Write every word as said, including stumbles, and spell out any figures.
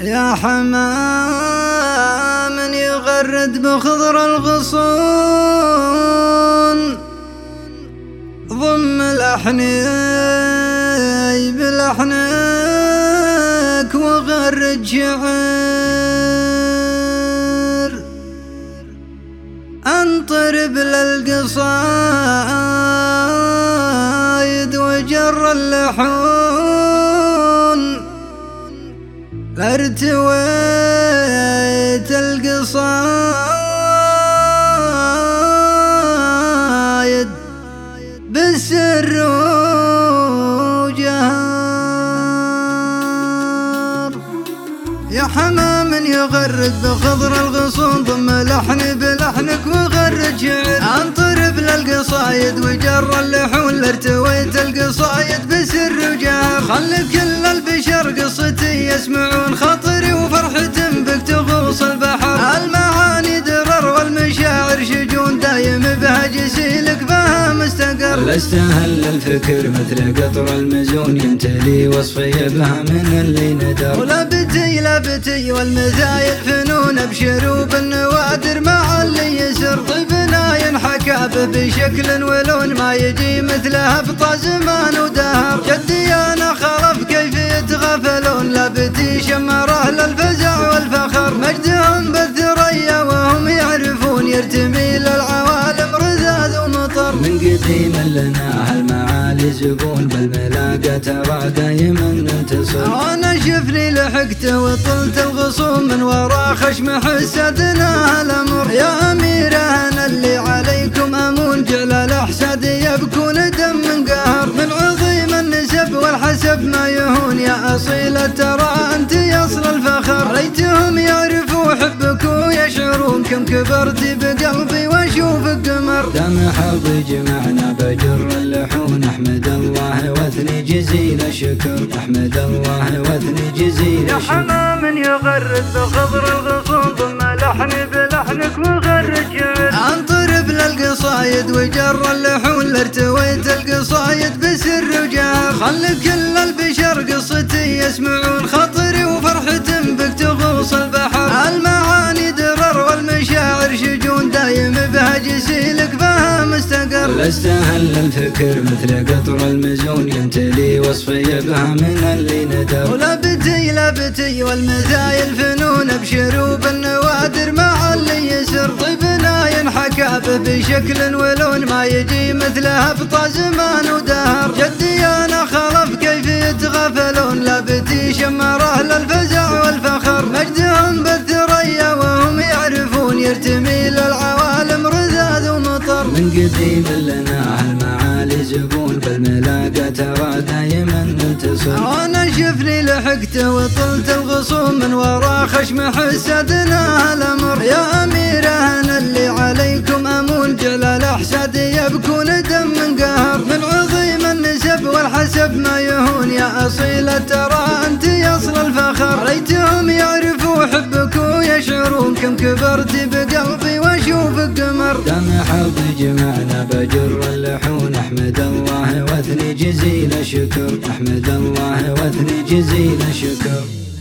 يا حمام يغرد بخضر الغصون ضم الأحني بلحنك وغرد شعر انطرب للقصايد وجر اللحون ارتويت القصايد بالسر وجهر. يا حمام يغرد بخضر الغصون ضم لحني بلحنك وغرد شعر انطرب للقصايد وجر اللحون ارتويت القصايد بسر وجهر. خلي كل البشر قصتي يسمعون خاطري وفرحة بك تغوص البحر. المعاني درر والمشاعر شجون دايم بها جسيلك بها مستقر. لست هل الفكر مثل قطر المزون يمتلي وصفي بها من اللي ندر. ولابتي لابتي والمثايل فنون ابشروا بالنوادر مع اللي يسر. طيبنا ينحكى به بشكل ولون ما يجي مثله ابطى زمان ودهر. جدي انا خرف كيف يتغفلون لابتي شمره للفزع والفخر. مجدهم بالثريا وهم يعرفون يرتمي للعوالم رذاذ ومطر. من قديم لنا هالمعالي زبون بالملاقى ترى دايما ننتصر. انا شفني لحقت وطلت الغصوم من ورا خشم حسدنا الامر. يا اميره انا اللي عليكم امون جعل الاحساد يبكون دم من قهر. من عظيم النسب والحسب ما يهون يا اصيله ترى انت اصل الفخر. ريتهم يعرفوا حبك ويشعرون كم كبرت بقلبي واشوف القمر. دام حظ جمعنا بجر اللحون احمد الله واثني جزيل الشكر. احمد الله واثني جزيل الشكر. يا حمام يغرد بخضر الغصون ضم لحني بلحنك وغرد شعر انطرب للقصايد وجر اللحون ارتويت القصايد بسر وجهر. خلي كل البشر قصتي يسمعون خاطري وفرحة بك تغوص البحر. المعاني درر والمشاعر شجون دايم بها جسيلك بها مستقر. لست هل الفكر مثل قطر المزون يمتلي وصفي بها من اللي ندر. ولابتي لابتي والمثايل فنون ابشروا بالنوادر مع اللي يسر. طيبنا ينحكى به بشكل ولون ما يجي مثله ابطى زمان ودهر. جدي انا خلف كيف يتغفلون لابتي شمره للفزع والفخر. مجدهم بالثريا وهم يعرفون يرتمي للعوالم رذاذ ومطر. من قديم لنا هالمعالي زبون بالملاقى ترى دايما ننتصر. انا شفني لحقت وطلت الغصوم من ورا خشم حسدنا الامر. يا اميره انا اللي عليكم امون جعل الاحساد يبكون دم من قهر. من عظيم النسب والحسب ما يهون يا اصيله ترى انت اصل الفخر. ريتهم يعرفوا حبك ويشعرون كم كبرت بقلبي واشوف القمر. دام حظ جمعنا بجر اللحون احمد الله واثني جزيل الشكر. احمد الله واثني جزيل الشكر.